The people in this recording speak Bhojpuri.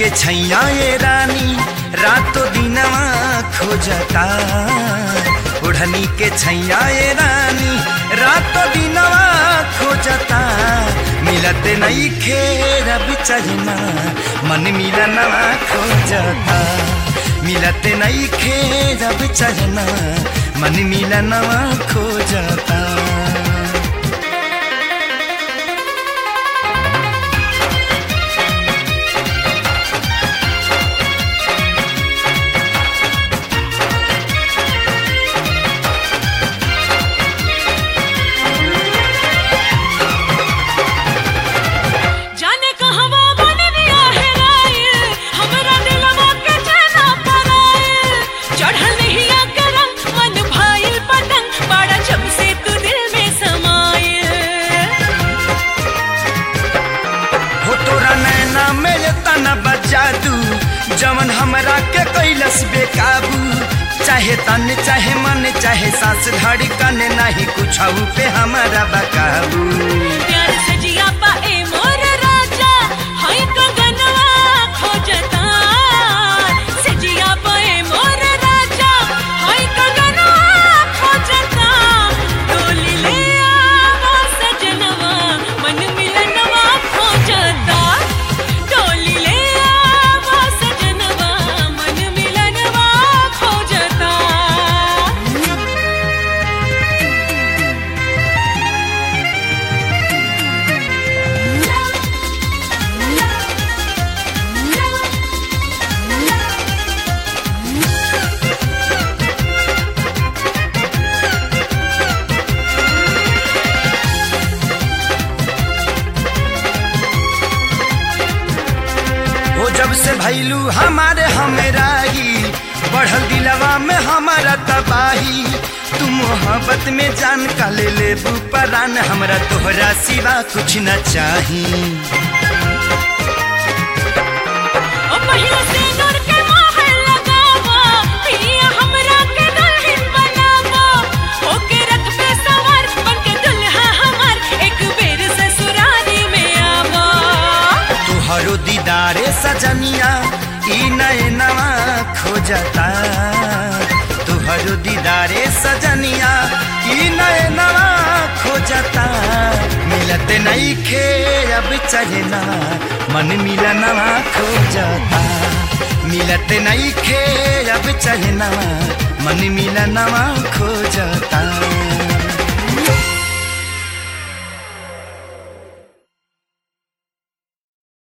के छैया ये रानी रातों दिनवा खोजता। ओढ़नी के छैया ये रानी रातों दिनवा खोजता। मिलत नहीं खेर बिचरना मन मिलनवा खोजता। मिलत नहीं खेर बिचरना मन मिलनवा खोजता। जादू जवन हमरा के कैलस बेकाबू। चाहे तन चाहे मन चाहे सांस धड़कन नहीं कुछ पे हमारा बकाबू। प्यार से जिया पाए मोर राजा हाय कंगनवा खोजता। से जिया पाए मोर राजा हाय कंगनवा खोजता। डोली ले आवा सजनवा मन मिलनवा खोजता। डोली ले जब से भैलू हमारे हमराही बढ़ल दिलवा में हमारा तबाही। तू मोहब्बत में जान का ले ले परान हमरा तोहरा सिवा कुछ न चाही। तोहरो दीदारे सजनिया ई नैनवा खोजता। तोहरो दीदारे सजनिया ई नैनवा खोजता। मिलत नहीं खे अब चलना मन मिलनवा खोजता। मिलत नहीं खे अब चलना मन मिलनवा खोजता।